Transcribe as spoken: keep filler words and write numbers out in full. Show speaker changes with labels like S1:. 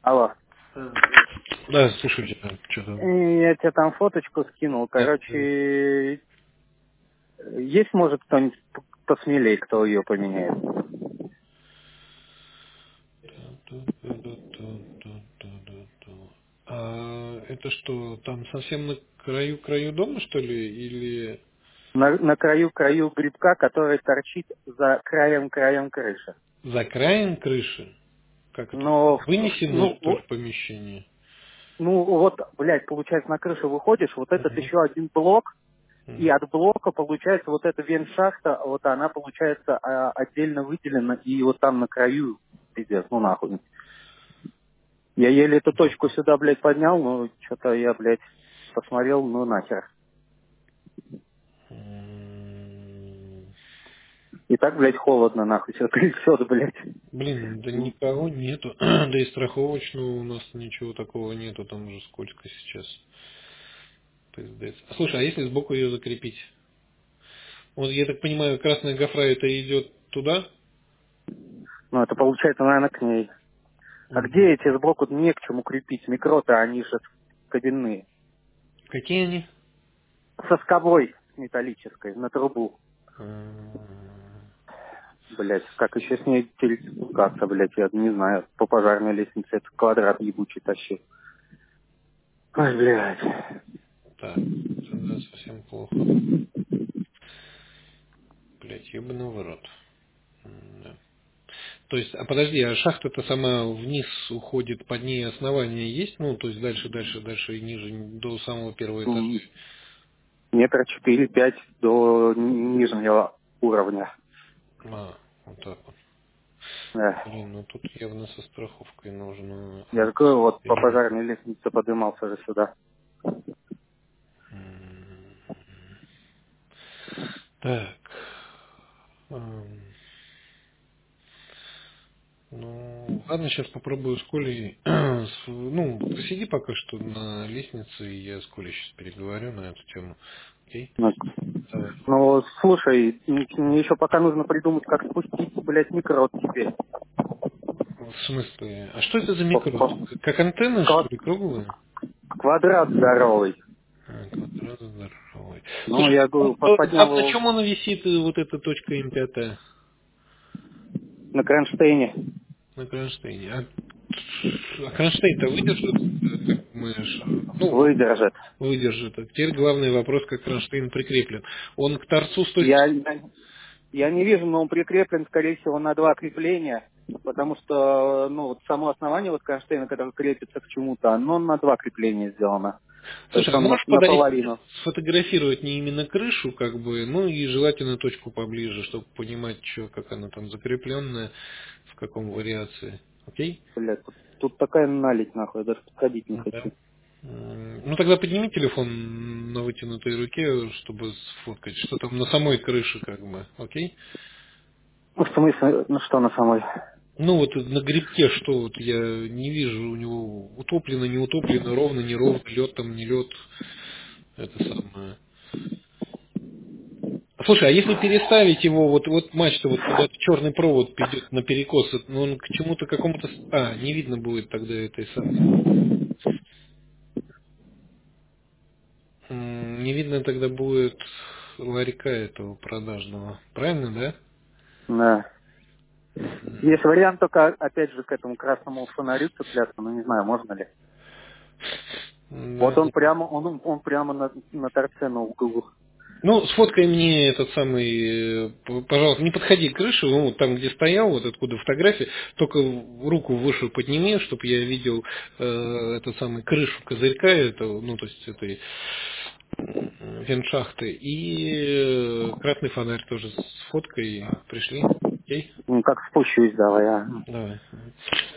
S1: Алло.
S2: Да, слушайте, что-то...
S1: Э, Я тебе там фоточку скинул.
S2: Да.
S1: Короче, есть, может, кто-нибудь посмелее, кто ее поменяет?
S2: А это что, там совсем на краю краю дома, что ли, или
S1: На, на краю краю грибка, который торчит за краем-краем крыши.
S2: за краем крыши? Как это?
S1: Но, в-
S2: Вынесенное,
S1: ну,
S2: что ли,
S1: вот-
S2: помещение?
S1: ну, вот, блядь, получается, на крышу выходишь, вот этот
S2: Мгм.
S1: еще один блок, и
S2: Мгм.
S1: от блока, получается, вот эта вентшахта, вот она, получается, а, отдельно выделена, и вот там на краю, пиздец, ну нахуй. Я еле эту точку сюда, блядь, поднял, но что-то я, блядь, посмотрел, ну нахер.
S2: М,
S1: И так, блядь, холодно, нахуй, все трясет, блядь.
S2: Блин, да никого нету. Да и страховочного у нас ничего такого нету, там уже сколько сейчас. Пиздец. Слушай, а если сбоку ее закрепить? Вот я так понимаю, красная гофра это идет туда?
S1: Ну, это получается, наверное, к ней. А
S2: Мгм.
S1: где эти сбоку не к чему крепить? Микроты, они же кабинные.
S2: Какие они?
S1: Со скобой металлической на трубу.
S2: М,
S1: Блядь, как еще с ней теперь спускаться, блядь, я не знаю. По пожарной лестнице этот квадрат ебучий тащил. Ой, блядь.
S2: Так, тогда совсем плохо. Блять, ебаный в рот. М, да. То есть, а подожди, а шахта-то сама вниз уходит, под ней основание есть? Ну, то есть дальше, дальше, дальше и ниже, до самого первого этажа.
S1: М, Метра четыре-пять до ни- нижнего уровня.
S2: А, вот так вот.
S1: Да.
S2: Блин, ну тут явно со страховкой нужно.
S1: Я
S2: А,
S1: же говорю, вот по
S2: или-
S1: пожарной лестнице поднимался же сюда.
S2: М, Так. Ам, Ну, ладно, сейчас попробую с Колей. с- Ну, посиди пока что на лестнице, и я с Колей сейчас переговорю на эту тему. Окей?
S1: Ну,
S2: Давай.
S1: ну, слушай, м- мне еще пока нужно придумать, как спустить, блядь, микрот теперь.
S2: В смысле? А что это за
S1: По-
S2: микро?
S1: по-
S2: Как антенна, что
S1: квад-
S2: ли, круглая?
S1: Квадрат здоровый.
S2: А, квадрат здоровый.
S1: Ну,
S2: Слушай,
S1: я
S2: он,
S1: говорю, по-
S2: э,
S1: поднял
S2: а на
S1: его
S2: чем она висит, э, вот эта точка М пять
S1: на кронштейне.
S2: на кронштейне? А, а кронштейн-то выдержит, э, как думаешь? Ну,
S1: Выдержит.
S2: выдержит. А теперь главный вопрос, как кронштейн прикреплен. Он к торцу с той
S1: Я, я я не вижу, но он прикреплен, скорее всего, на два крепления, потому что, ну, вот само основание вот кронштейна, которое крепится к чему-то, оно на два крепления сделано. То есть
S2: Слушай, а
S1: он на-
S2: можешь подарить мне
S1: наполовину.
S2: сфотографировать не именно крышу, как бы, ну и желательно точку поближе, чтобы понимать, что, как она там закрепленная, в каком вариации. Окей?
S1: Блядь, тут, тут такая налить, нахуй, я даже подходить не
S2: Ну да.
S1: хочу.
S2: М, Ну тогда подними телефон на вытянутой руке, чтобы сфоткать, что там на самой крыше, как бы, окей?
S1: Ну, в смысле, ну что на самой?
S2: Ну вот на грибке что, вот я не вижу у него утоплено, не утоплено, ровно, не ровно, лед там, не лед, это самое. Слушай, а если переставить его, вот, вот мачта, вот куда-то черный провод идет на перекос, ну он к чему-то какому-то... с- А, не видно будет тогда этой самой. М, Не видно тогда будет ларька этого продажного. Правильно, да?
S1: Да.
S2: Мгм.
S1: Есть вариант только, опять же, к этому красному фонарю цепляться, но не знаю, можно ли. Вот
S2: Да.
S1: он прямо, он, он прямо на, на торце на углу.
S2: Ну, сфоткай мне этот самый, э, п- пожалуйста, не подходи к крыше, ну, вот там, где стоял, вот откуда фотография, только руку выше подними, чтобы я видел э, этот самый крышу козырька, это, ну, то есть этой м, вентшахты, и э, красный фонарь тоже с фоткой пришли. Окей?
S1: Ну, как спущусь, давай, а.
S2: Давай.